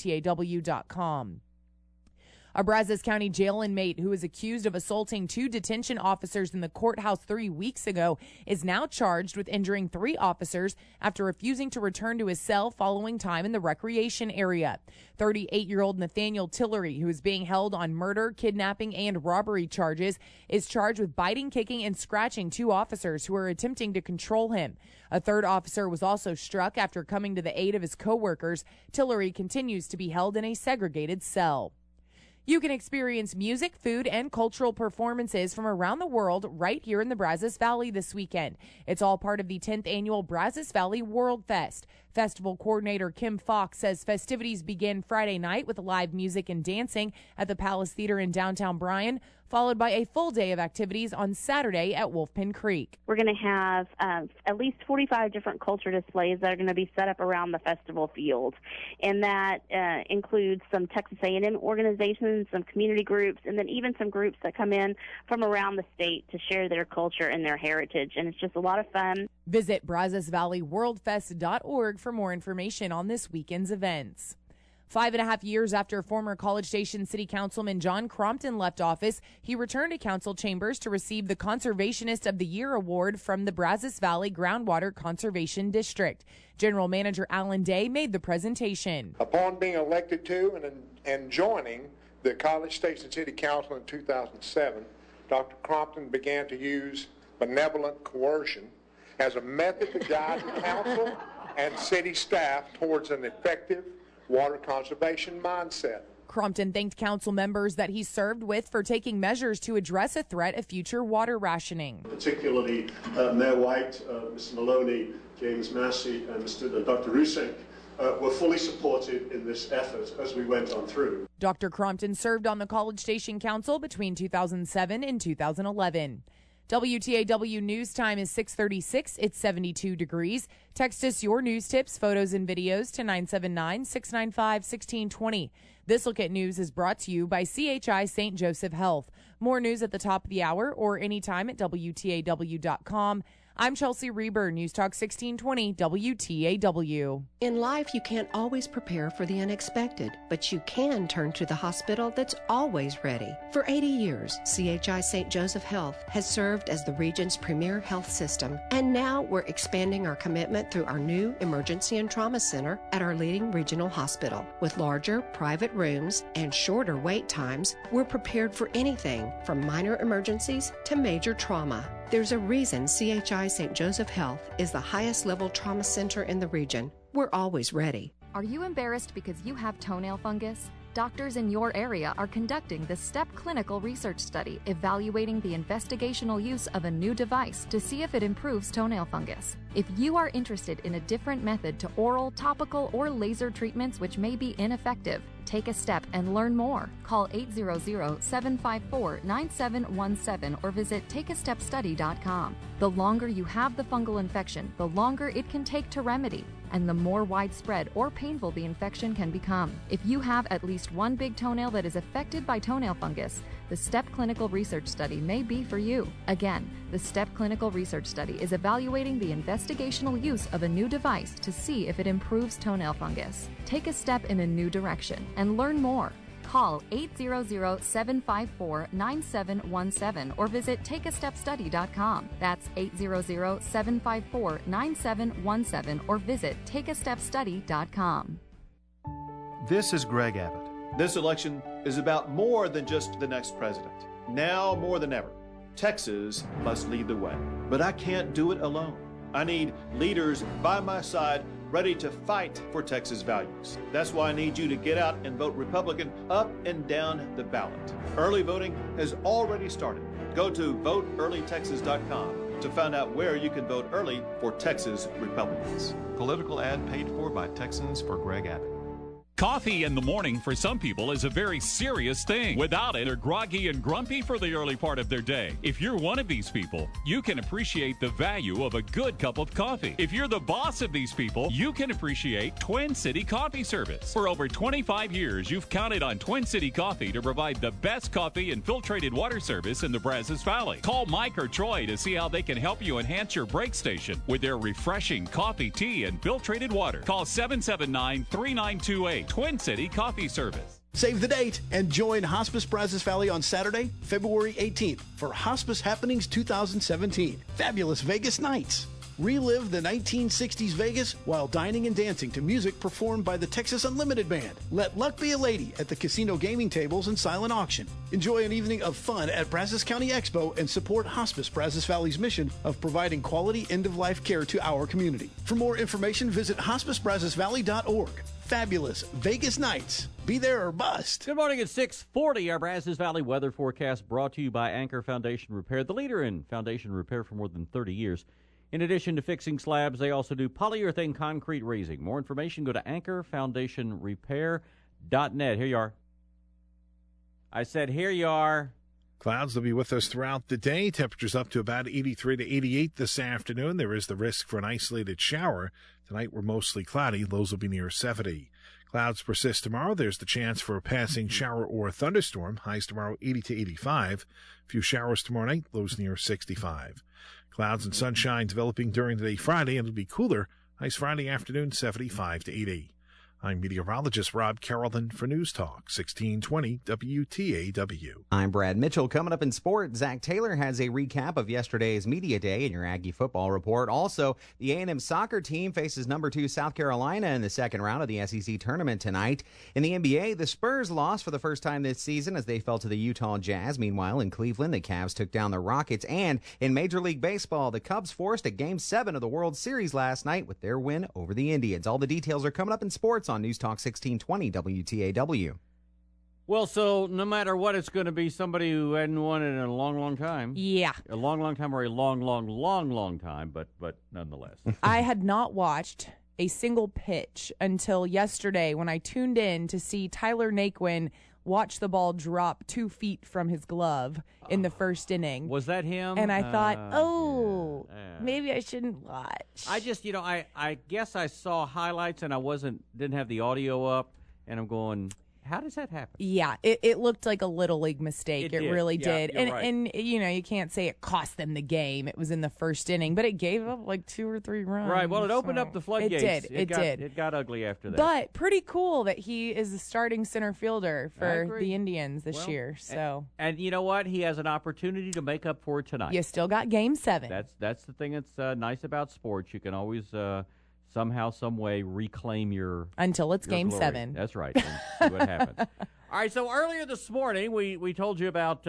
WTAW.com. A Brazos County jail inmate who was accused of assaulting 2 detention officers in the courthouse 3 weeks ago is now charged with injuring 3 officers after refusing to return to his cell following time in the recreation area. 38-year-old Nathaniel Tillery, who is being held on murder, kidnapping, and robbery charges, is charged with biting, kicking, and scratching 2 officers who were attempting to control him. A 3rd officer was also struck after coming to the aid of his co-workers. Tillery continues to be held in a segregated cell. You can experience music, food, and cultural performances from around the world right here in the Brazos Valley this weekend. It's all part of the 10th annual Brazos Valley World Fest. Festival coordinator Kim Fox says festivities begin Friday night with live music and dancing at the Palace Theater in downtown Bryan, followed by a full day of activities on Saturday at Wolfpen Creek. We're going to have at least 45 different culture displays that are going to be set up around the festival field, and that includes some Texas A&M organizations, some community groups, and then even some groups that come in from around the state to share their culture and their heritage, and it's just a lot of fun. Visit BrazosValleyWorldFest.org for more information on this weekend's events. 5.5 years after former College Station City Councilman John Crompton left office, he returned to council chambers to receive the Conservationist of the Year award from the Brazos Valley Groundwater Conservation District. General Manager Alan Day made the presentation. Upon being elected to and joining the College Station City Council in 2007, Dr. Crompton began to use benevolent coercion as a method to guide the council and city staff towards an effective water conservation mindset. Crompton thanked council members that he served with for taking measures to address a threat of future water rationing. Particularly Mayor White, Mr. Maloney, James Massey, and Dr. Rusek were fully supported in this effort as we went on through. Dr. Crompton served on the College Station Council between 2007 and 2011. WTAW News Time is 6:36. It's 72 degrees. Text us your news tips, photos, and videos to 979-695-1620. This Look at News is brought to you by CHI St. Joseph Health. More news at the top of the hour or anytime at WTAW.com. I'm Chelsea Reber, News Talk 1620 WTAW. In life, you can't always prepare for the unexpected, but you can turn to the hospital that's always ready. For 80 years, CHI St. Joseph Health has served as the region's premier health system, and now we're expanding our commitment through our new Emergency and Trauma Center at our leading regional hospital. With larger private rooms and shorter wait times, we're prepared for anything from minor emergencies to major trauma. There's a reason CHI St. Joseph Health is the highest level trauma center in the region. We're always ready. Are you embarrassed because you have toenail fungus? Doctors in your area are conducting the STEP clinical research study evaluating the investigational use of a new device to see if it improves toenail fungus. If you are interested in a different method to oral, topical, or laser treatments which may be ineffective, take a step and learn more. Call 800-754-9717 or visit takeastepstudy.com. The longer you have the fungal infection, the longer it can take to remedy, and the more widespread or painful the infection can become. If you have at least one big toenail that is affected by toenail fungus, the STEP clinical research study may be for you. Again, the STEP clinical research study is evaluating the investigational use of a new device to see if it improves toenail fungus. Take a step in a new direction and learn more. Call 800-754-9717 or visit takeastepstudy.com. That's 800-754-9717 or visit takeastepstudy.com. This is Greg Abbott. This election is about more than just the next president. Now more than ever, Texas must lead the way. But I can't do it alone. I need leaders by my side ready to fight for Texas values. That's why I need you to get out and vote Republican up and down the ballot. Early voting has already started. Go to voteearlytexas.com to find out where you can vote early for Texas Republicans. Political ad paid for by Texans for Greg Abbott. Coffee in the morning for some people is a very serious thing. Without it, they're groggy and grumpy for the early part of their day. If you're one of these people, you can appreciate the value of a good cup of coffee. If you're the boss of these people, you can appreciate Twin City Coffee Service. For over 25 years, you've counted on Twin City Coffee to provide the best coffee and filtrated water service in the Brazos Valley. Call Mike or Troy to see how they can help you enhance your break station with their refreshing coffee, tea, and filtrated water. Call 779-3928. Twin City Coffee Service. Save the date and join Hospice Brazos Valley on Saturday, February 18th for Hospice Happenings 2017. Fabulous Vegas Nights. Relive the 1960s Vegas while dining and dancing to music performed by the Texas Unlimited Band. Let luck be a lady at the casino gaming tables and silent auction. Enjoy an evening of fun at Brazos County Expo and support Hospice Brazos Valley's mission of providing quality end-of-life care to our community. For more information, visit hospicebrazosvalley.org. Fabulous Vegas Nights. Be there or bust. Good morning at 6:40. Our Brazos Valley weather forecast brought to you by Anchor Foundation Repair, the leader in foundation repair for more than 30 years. In addition to fixing slabs, they also do polyurethane concrete raising. More information, go to anchorfoundationrepair.net. Here you are. I said, here you are. Clouds will be with us throughout the day. Temperatures up to about 83 to 88 this afternoon. There is the risk for an isolated shower. Tonight we're mostly cloudy. Lows will be near 70. Clouds persist tomorrow. There's the chance for a passing shower or a thunderstorm. Highs tomorrow 80 to 85. A few showers tomorrow night. Lows near 65. Clouds and sunshine developing during the day Friday, and it'll be cooler. Highs Friday afternoon 75 to 80. I'm meteorologist Rob Carrollton for News Talk 1620 WTAW. I'm Brad Mitchell. Coming up in sport, Zach Taylor has a recap of yesterday's media day in your Aggie football report. Also, the A&M soccer team faces number 2 South Carolina in the second round of the SEC tournament tonight. In the NBA, the Spurs lost for the first time this season as they fell to the Utah Jazz. Meanwhile, in Cleveland, the Cavs took down the Rockets. And in Major League Baseball, the Cubs forced a Game 7 of the World Series last night with their win over the Indians. All the details are coming up in sports on News Talk 1620 WTAW. Well, so no matter what, it's going to be somebody who hadn't won it in a long, long time. Yeah. A long, long time or a long, long, long, long time, but nonetheless. I had not watched a single pitch until yesterday when I tuned in to see Tyler Naquin watch the ball drop 2 feet from his glove in the first inning. Was that him? And I thought, maybe I shouldn't watch. I just, I guess I saw highlights and I didn't have the audio up, and I'm going, how does that happen? Yeah, it looked like a Little League mistake. It really did. You're right. And you can't say it cost them the game. It was in the first inning, but it gave up like 2 or 3 runs. Right. Well, it opened up the floodgates. It did. It got ugly after that. But pretty cool that he is the starting center fielder for the Indians this year. So. And you know what? He has an opportunity to make up for it tonight. You still got Game 7. That's the thing that's nice about sports. You can always somehow, some way reclaim your until it's Game glory. 7. That's right. And see what happens. All right. So earlier this morning, we told you about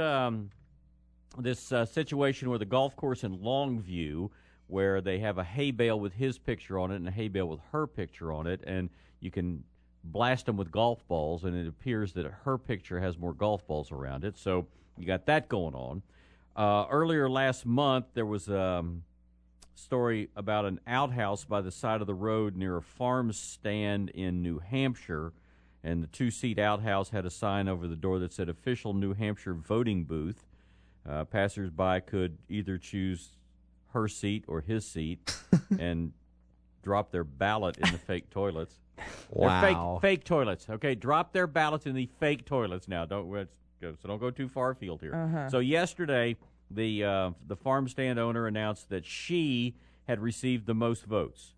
this situation where the golf course in Longview, where they have a hay bale with his picture on it and a hay bale with her picture on it, and you can blast them with golf balls, and it appears that her picture has more golf balls around it. So you got that going on. Earlier last month, there was story about an outhouse by the side of the road near a farm stand in New Hampshire, and the 2-seat outhouse had a sign over the door that said official New Hampshire voting booth. Passers-by could either choose her seat or his seat and drop their ballot in the fake toilets. Wow. They're fake toilets. Okay, drop their ballots in the fake toilets now. Don't go too far afield here. Uh-huh. So yesterday, the farm stand owner announced that she had received the most votes,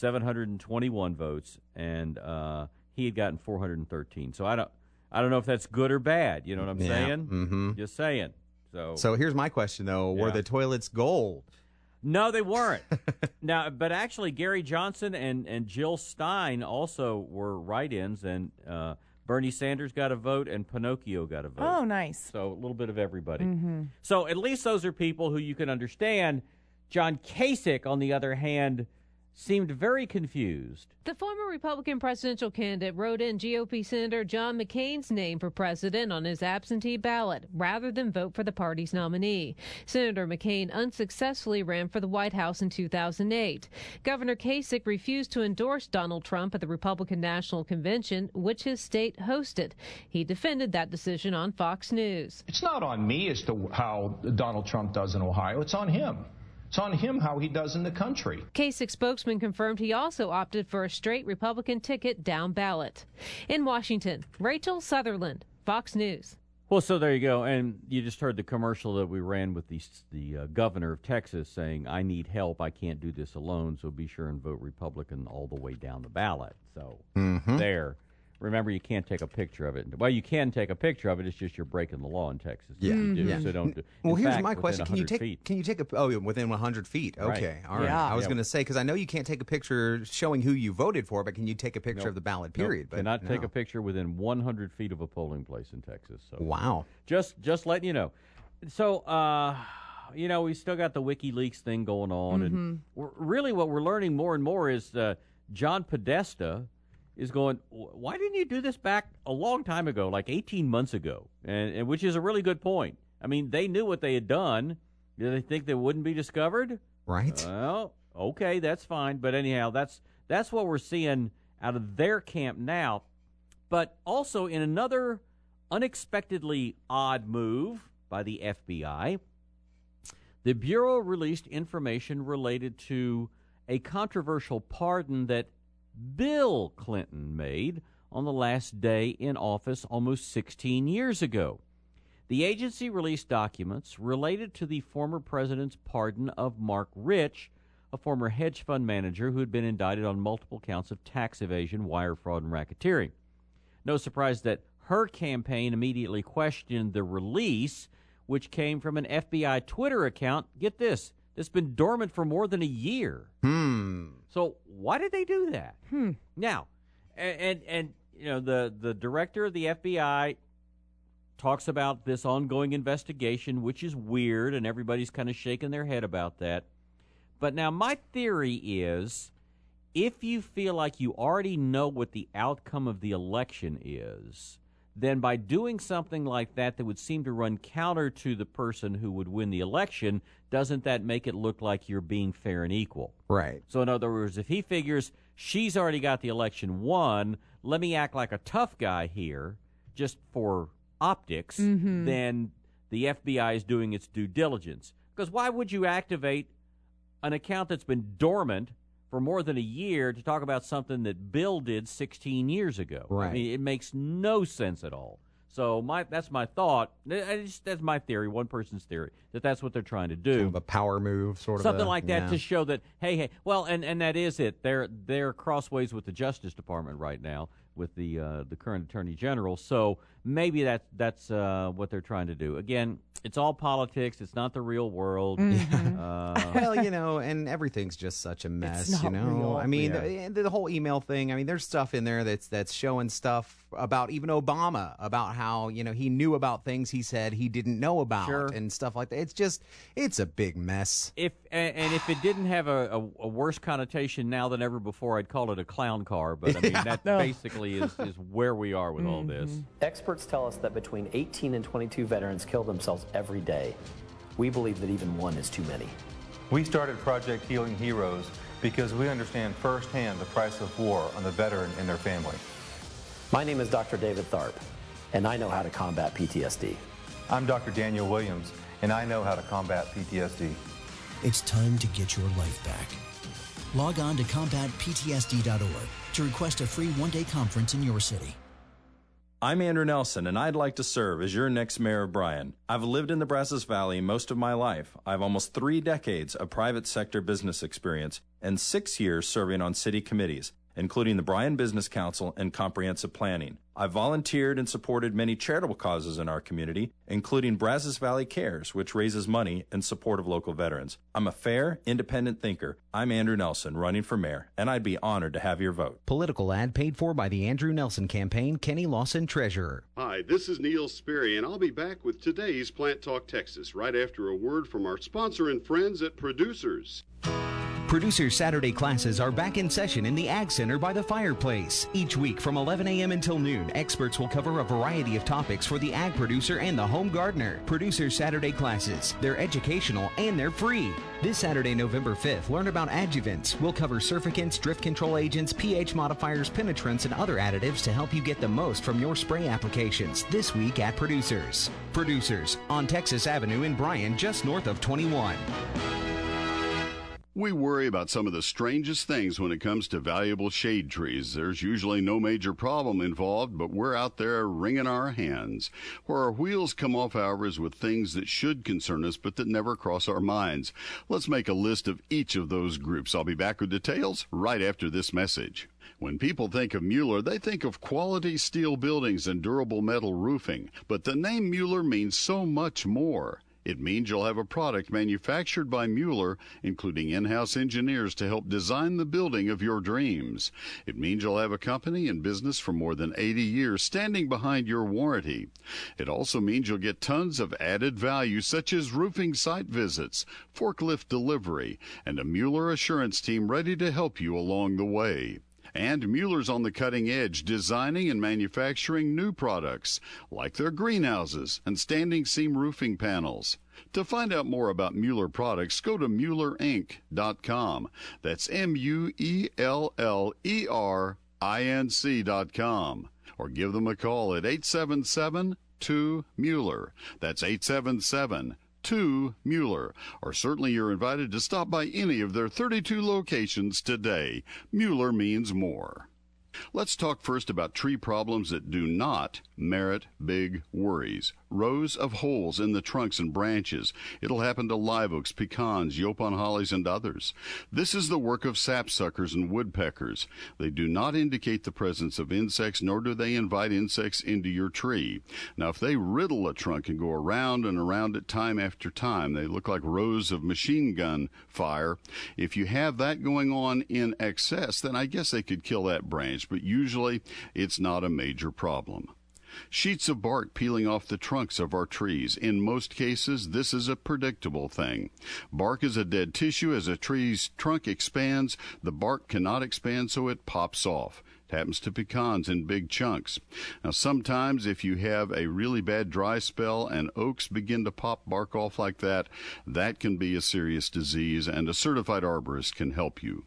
721 votes, and he had gotten 413. So I don't know if that's good or bad. You know what I'm saying? Mm-hmm. Just saying. So here's my question though: were the toilets gold? No, they weren't. Now, but actually, Gary Johnson and Jill Stein also were write-ins, and Bernie Sanders got a vote, and Pinocchio got a vote. Oh, nice. So a little bit of everybody. Mm-hmm. So at least those are people who you can understand. John Kasich, on the other hand, seemed very confused. The former Republican presidential candidate wrote in GOP Senator John McCain's name for president on his absentee ballot rather than vote for the party's nominee. Senator McCain unsuccessfully ran for the White House in 2008. Governor Kasich refused to endorse Donald Trump at the Republican National Convention, which his state hosted. He defended that decision on Fox News. It's not on me as to how Donald Trump does in Ohio. It's on him. It's on him how he does in the country. Kasich spokesman confirmed he also opted for a straight Republican ticket down ballot. In Washington, Rachel Sutherland, Fox News. Well, so there you go. And you just heard the commercial that we ran with the governor of Texas saying, I need help. I can't do this alone. So be sure and vote Republican all the way down the ballot. So there. Remember, you can't take a picture of it. Well, you can take a picture of it. It's just you're breaking the law in Texas. Yeah. You do, Yeah. So don't do. Well, in here's fact, my within question: 100 feet. Can you take a within 100 feet? Okay, Right. all right. Yeah. I was Yeah. going to say because I know you can't take a picture showing who you voted for, but can you take a picture Nope. of the ballot? Nope. Period. But Cannot take no. a picture within 100 feet of a polling place in Texas. So Wow. Just letting you know. So we still got the WikiLeaks thing going on, and really what we're learning more and more is John Podesta is going, why didn't you do this back a long time ago, like 18 months ago? And which is a really good point. I mean, they knew what they had done. Did they think they wouldn't be discovered? Right. Well, okay, that's fine. But anyhow, that's what we're seeing out of their camp now. But also in another unexpectedly odd move by the FBI, the Bureau released information related to a controversial pardon that Bill Clinton made on the last day in office almost 16 years ago. The agency released documents related to the former president's pardon of Mark Rich, a former hedge fund manager who had been indicted on multiple counts of tax evasion, wire fraud, and racketeering. No surprise that her campaign immediately questioned the release, which came from an FBI Twitter account, get this, that's been dormant for more than a year. So why did they do that? Now, and the director of the FBI talks about this ongoing investigation, which is weird, and everybody's kind of shaking their head about that. But now my theory is, if you feel like you already know what the outcome of the election is, then by doing something like that would seem to run counter to the person who would win the election, doesn't that make it look like you're being fair and equal? Right. So in other words, if he figures she's already got the election won, let me act like a tough guy here just for optics, then the FBI is doing its due diligence. Because why would you activate an account that's been dormant for more than a year to talk about something that Bill did 16 years ago? Right. I mean, it makes no sense at all. So that's my thought. That's my theory, one person's theory, that's what they're trying to do. Kind of a power move, sort of. Something like that to show that, hey, well, and that is it. They're crossways with the Justice Department right now with the current Attorney General. So maybe that's what they're trying to do. Again, it's all politics. It's not the real world. Well, and everything's just such a mess, It's not real. I mean, the whole email thing, I mean, there's stuff in there that's showing stuff about even Obama, about how, he knew about things he said he didn't know about and stuff like that. It's a big mess. If it didn't have a worse connotation now than ever before, I'd call it a clown car. But I mean, that basically is where we are with all this. Experts tell us that between 18 and 22 veterans kill themselves every day. We believe that even one is too many. We started Project Healing Heroes because we understand firsthand the price of war on the veteran and their family. My name is Dr. David Tharp, and I know how to combat PTSD. I'm Dr. Daniel Williams, and I know how to combat PTSD. It's time to get your life back. Log on to combatptsd.org to request a free one-day conference in your city. I'm Andrew Nelson, and I'd like to serve as your next mayor of Bryan. I've lived in the Brazos Valley most of my life. I have almost 3 decades of private sector business experience and 6 years serving on city committees, including the Bryan Business Council and Comprehensive Planning. I've volunteered and supported many charitable causes in our community, including Brazos Valley Cares, which raises money in support of local veterans. I'm a fair, independent thinker. I'm Andrew Nelson, running for mayor, and I'd be honored to have your vote. Political ad paid for by the Andrew Nelson campaign, Kenny Lawson, Treasurer. Hi, this is Neil Sperry, and I'll be back with today's Plant Talk Texas right after a word from our sponsor and friends at Producers. Producer's Saturday classes are back in session in the Ag Center by the fireplace. Each week from 11 a.m. until noon, experts will cover a variety of topics for the ag producer and the home gardener. Producer's Saturday classes. They're educational and they're free. This Saturday, November 5th, learn about adjuvants. We'll cover surfactants, drift control agents, pH modifiers, penetrants, and other additives to help you get the most from your spray applications this week at Producers. Producers on Texas Avenue in Bryan, just north of 21. We worry about some of the strangest things when it comes to valuable shade trees. There's usually no major problem involved, but we're out there wringing our hands. Where our wheels come off, however, is with things that should concern us but that never cross our minds. Let's make a list of each of those groups. I'll be back with details right after this message. When people think of Mueller, they think of quality steel buildings and durable metal roofing. But the name Mueller means so much more. It means you'll have a product manufactured by Mueller, including in-house engineers to help design the building of your dreams. It means you'll have a company in business for more than 80 years standing behind your warranty. It also means you'll get tons of added value such as roofing site visits, forklift delivery, and a Mueller assurance team ready to help you along the way. And Mueller's on the cutting edge, designing and manufacturing new products, like their greenhouses and standing seam roofing panels. To find out more about Mueller products, go to MuellerInc.com. That's MuellerInc.com. Or give them a call at 877-2-MUELLER. That's 877-2-MUELLER, or certainly you're invited to stop by any of their 32 locations today. Mueller means more. Let's talk first about tree problems that do not merit big worries. Rows of holes in the trunks and branches. It'll happen to live oaks, pecans, Yopon hollies, and others. This is the work of sapsuckers and woodpeckers. They do not indicate the presence of insects, nor do they invite insects into your tree. Now, if they riddle a trunk and go around and around it time after time, they look like rows of machine gun fire. If you have that going on in excess, then I guess they could kill that branch, but usually it's not a major problem. Sheets of bark peeling off the trunks of our trees. In most cases, this is a predictable thing. Bark is a dead tissue. As a tree's trunk expands, the bark cannot expand, so it pops off. It happens to pecans in big chunks. Now, sometimes if you have a really bad dry spell and oaks begin to pop bark off like that, that can be a serious disease, and a certified arborist can help you.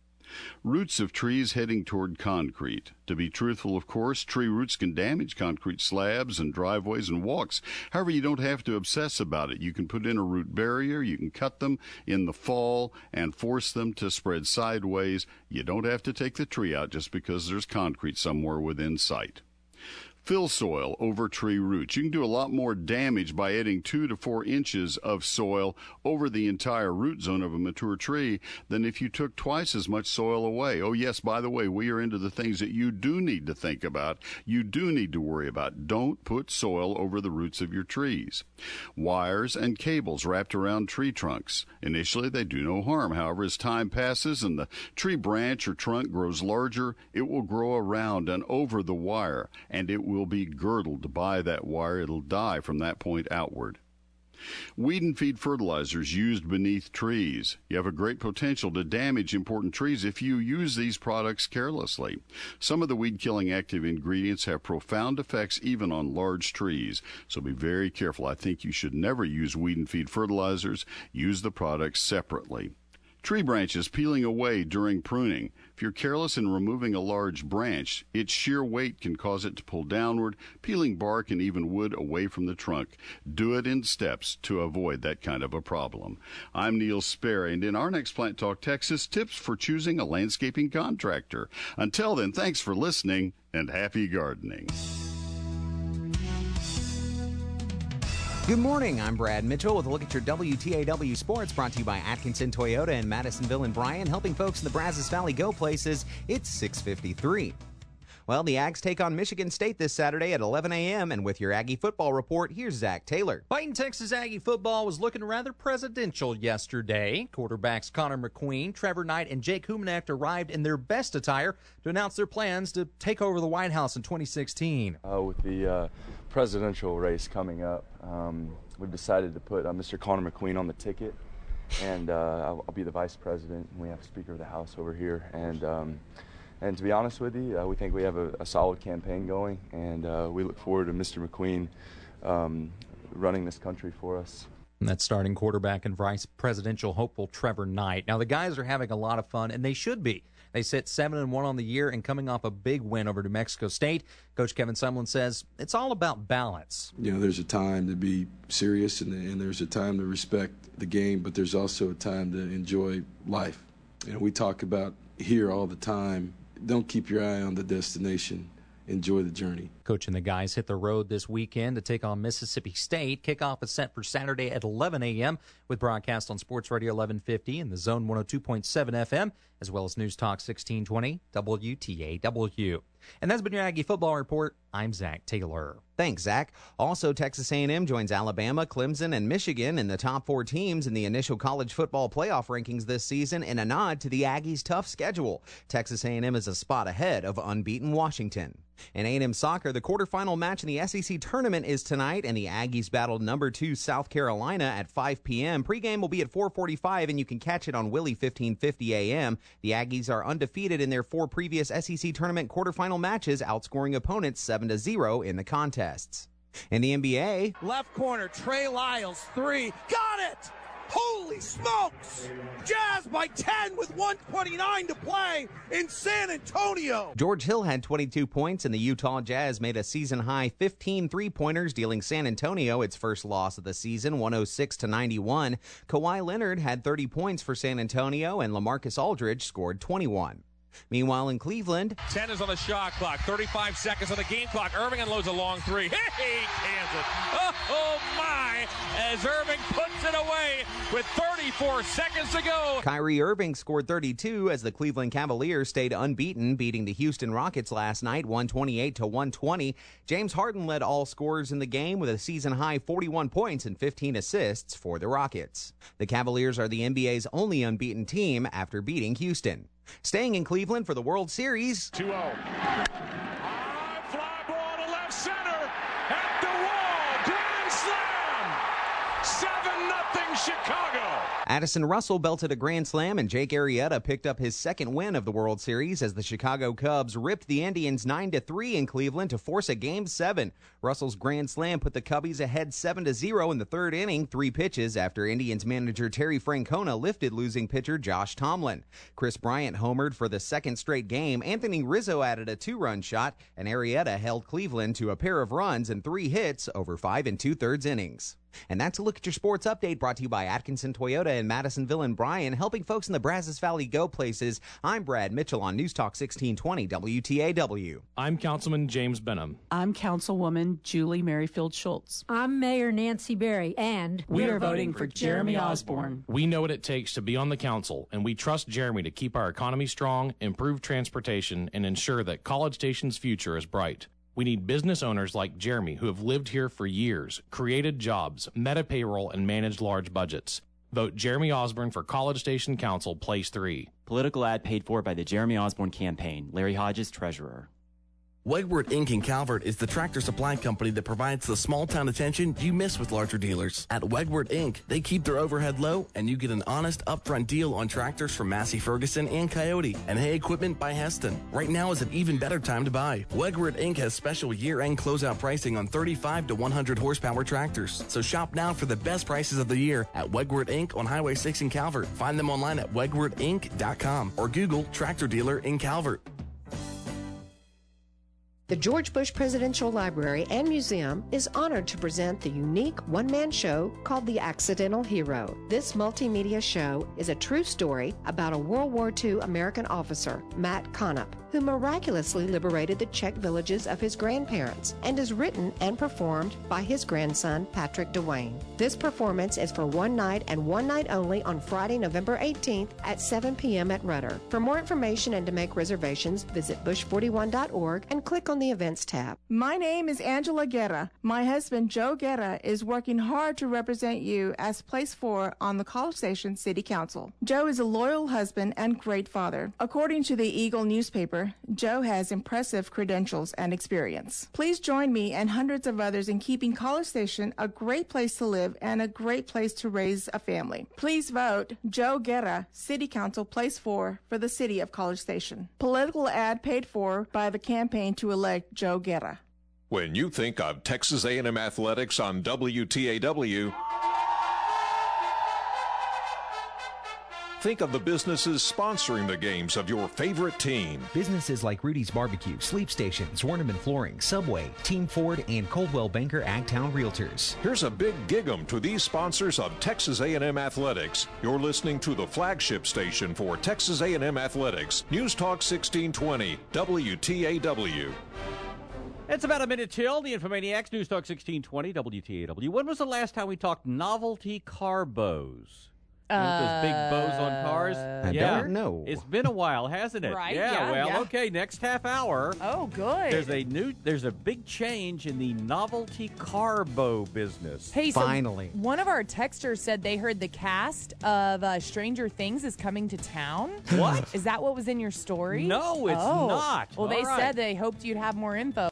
Roots of trees heading toward concrete. To be truthful, of course, tree roots can damage concrete slabs and driveways and walks. However, you don't have to obsess about it. You can put in a root barrier, you can cut them in the fall and force them to spread sideways. You don't have to take the tree out just because there's concrete somewhere within sight. Fill soil over tree roots. You can do a lot more damage by adding 2 to 4 inches of soil over the entire root zone of a mature tree than if you took twice as much soil away. Oh, yes, by the way, we are into the things that you do need to think about. You do need to worry about. Don't put soil over the roots of your trees. Wires and cables wrapped around tree trunks. Initially, they do no harm. However, as time passes and the tree branch or trunk grows larger, it will grow around and over the wire, and it will be girdled by that wire. It'll die from that point outward. Weed and feed fertilizers used beneath trees. You have a great potential to damage important trees if you use these products carelessly. Some of the weed-killing active ingredients have profound effects even on large trees, so be very careful. I think you should never use weed and feed fertilizers. Use the products separately. Tree branches peeling away during pruning. If you're careless in removing a large branch, its sheer weight can cause it to pull downward, peeling bark and even wood away from the trunk. Do it in steps to avoid that kind of a problem. I'm Neil Sperry, and in our next Plant Talk Texas, tips for choosing a landscaping contractor. Until then, thanks for listening and happy gardening. Good morning, I'm Brad Mitchell with a look at your WTAW Sports, brought to you by Atkinson Toyota in Madisonville and Bryan, helping folks in the Brazos Valley go places. It's 6:53. Well, the Ags take on Michigan State this Saturday at 11 a.m., and with your Aggie football report, here's Zach Taylor. Fighting Texas Aggie football was looking rather presidential yesterday. Quarterbacks Connor McQueen, Trevor Knight, and Jake Humanek arrived in their best attire to announce their plans to take over the White House in 2016. With the presidential race coming up, we've decided to put Mr. Connor McQueen on the ticket. and I'll be the vice president. We have Speaker of the House over here, and to be honest with you, we think we have a solid campaign going, and we look forward to Mr. McQueen running this country for us. And that's starting quarterback and vice presidential hopeful Trevor Knight. Now, the guys are having a lot of fun, and they should be. They sit 7-1 on the year and coming off a big win over New Mexico State. Coach Kevin Sumlin says it's all about balance. You know, there's a time to be serious, and there's a time to respect the game, but there's also a time to enjoy life. You know, we talk about here all the time, don't keep your eye on the destination. Enjoy the journey. Coach and the guys hit the road this weekend to take on Mississippi State. Kickoff is set for Saturday at 11 a.m. with broadcast on Sports Radio 1150 and the Zone 102.7 FM, as well as News Talk 1620 WTAW. And that's been your Aggie Football Report. I'm Zach Taylor. Thanks, Zach. Also, Texas A&M joins Alabama, Clemson, and Michigan in the top 4 teams in the initial college football playoff rankings this season in a nod to the Aggies' tough schedule. Texas A&M is a spot ahead of unbeaten Washington. In A&M soccer, the quarterfinal match in the SEC tournament is tonight, and the Aggies battle number 2 South Carolina at 5 p.m. Pregame will be at 4:45, and you can catch it on Willie 1550 a.m. The Aggies are undefeated in their 4 previous SEC tournament quarterfinal matches, outscoring opponents 7-0 in the contests. In the NBA, left corner, Trey Lyles, 3, got it! Holy smokes! Jazz by 10 with 1:29 to play in San Antonio. George Hill had 22 points, and the Utah Jazz made a season-high 15 three-pointers, dealing San Antonio its first loss of the season, 106-91. Kawhi Leonard had 30 points for San Antonio, and LaMarcus Aldridge scored 21. Meanwhile, in Cleveland, 10 is on the shot clock, 35 seconds on the game clock. Irving unloads a long 3. Hey, Kansas. Oh, my, as Irving puts it away with 34 seconds to go. Kyrie Irving scored 32 as the Cleveland Cavaliers stayed unbeaten, beating the Houston Rockets last night, 128-120. James Harden led all scorers in the game with a season-high 41 points and 15 assists for the Rockets. The Cavaliers are the NBA's only unbeaten team after beating Houston. Staying in Cleveland for the World Series. 2-0. High fly ball to left center. At the wall. Grand slam. 7-0 Chicago. Addison Russell belted a grand slam, and Jake Arrieta picked up his second win of the World Series as the Chicago Cubs ripped the Indians 9-3 in Cleveland to force a Game 7. Russell's grand slam put the Cubbies ahead 7-0 in the third inning, 3 pitches after Indians manager Terry Francona lifted losing pitcher Josh Tomlin. Chris Bryant homered for the second straight game. Anthony Rizzo added a 2-run shot, and Arrieta held Cleveland to a pair of runs and 3 hits over 5 2/3 innings. And that's a look at your sports update, brought to you by Atkinson Toyota in Madisonville and Bryan, helping folks in the Brazos Valley go places. I'm Brad Mitchell on News Talk 1620 WTAW. I'm Councilman James Benham. I'm Councilwoman Julie Merrifield Schultz. I'm Mayor Nancy Berry, and we're voting for Jeremy Osborne. We know what it takes to be on the council, and we trust Jeremy to keep our economy strong, improve transportation, and ensure that College Station's future is bright. We need business owners like Jeremy who have lived here for years, created jobs, met a payroll, and managed large budgets. Vote Jeremy Osborne for College Station Council, Place 3. Political ad paid for by the Jeremy Osborne campaign. Larry Hodges, Treasurer. Wegwert Inc. in Calvert is the tractor supply company that provides the small-town attention you miss with larger dealers. At Wegwert Inc., they keep their overhead low, and you get an honest, upfront deal on tractors from Massey Ferguson and Coyote, and Hay Equipment by Heston. Right now is an even better time to buy. Wegwert Inc. has special year-end closeout pricing on 35 to 100 horsepower tractors. So shop now for the best prices of the year at Wegwert Inc. on Highway 6 in Calvert. Find them online at wegwertinc.com or Google Tractor Dealer in Calvert. The George Bush Presidential Library and Museum is honored to present the unique one-man show called The Accidental Hero. This multimedia show is a true story about a World War II American officer, Matt Konup, who miraculously liberated the Czech villages of his grandparents, and is written and performed by his grandson, Patrick Dwayne. This performance is for one night and one night only on Friday, November 18th at 7 p.m. at Rudder. For more information and to make reservations, visit bush41.org and click on the Events tab. My name is Angela Guerra. My husband, Joe Guerra, is working hard to represent you as Place 4 on the College Station City Council. Joe is a loyal husband and great father. According to the Eagle newspaper, dealer, Joe has impressive credentials and experience. Please join me and hundreds of others in keeping College Station a great place to live and a great place to raise a family. Please vote Joe Guerra, City Council, Place 4 for the City of College Station. Political ad paid for by the campaign to elect Joe Guerra. When you think of Texas A&M Athletics on WTAW, think of the businesses sponsoring the games of your favorite team. Businesses like Rudy's Barbecue, Sleep Stations, Warnerman Flooring, Subway, Team Ford, and Coldwell Banker Agtown Realtors. Here's a big gig-em to these sponsors of Texas A&M Athletics. You're listening to the flagship station for Texas A&M Athletics, News Talk 1620, WTAW. It's about a minute till the Infomaniacs, News Talk 1620, WTAW. When was the last time we talked novelty car bows? Those big bows on cars? I don't know. It's been a while, hasn't it? Right, Yeah, yeah. okay, next half hour. Oh, good. There's a big change in the novelty car bow business. Hey, so Finally. one of our texters said they heard the cast of Stranger Things is coming to town. What? Is that what was in your story? No, it's not. Well, they All right. said they hoped you'd have more info.